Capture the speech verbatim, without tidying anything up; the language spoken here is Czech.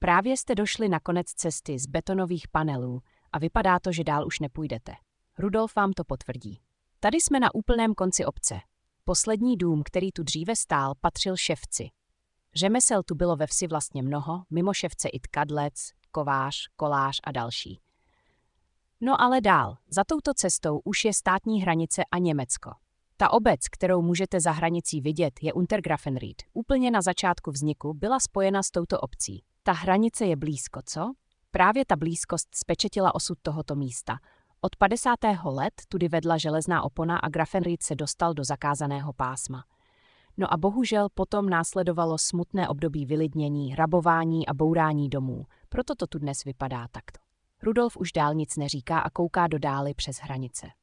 Právě jste došli na konec cesty z betonových panelů a vypadá to, že dál už nepůjdete. Rudolf vám to potvrdí. Tady jsme na úplném konci obce. Poslední dům, který tu dříve stál, patřil ševci. Řemesel tu bylo ve vsi vlastně mnoho, mimo ševce i tkadlec, kovář, kolář a další. No ale dál, za touto cestou už je státní hranice a Německo. Ta obec, kterou můžete za hranicí vidět, je Untergrafenried. Úplně na začátku vzniku byla spojena s touto obcí. Ta hranice je blízko, co? Právě ta blízkost spečetila osud tohoto místa. Od padesátých let tudy vedla železná opona a Grafenried se dostal do zakázaného pásma. No a bohužel potom následovalo smutné období vylidnění, rabování a bourání domů, proto to tu dnes vypadá takto. Rudolf už dál nic neříká a kouká do dály přes hranice.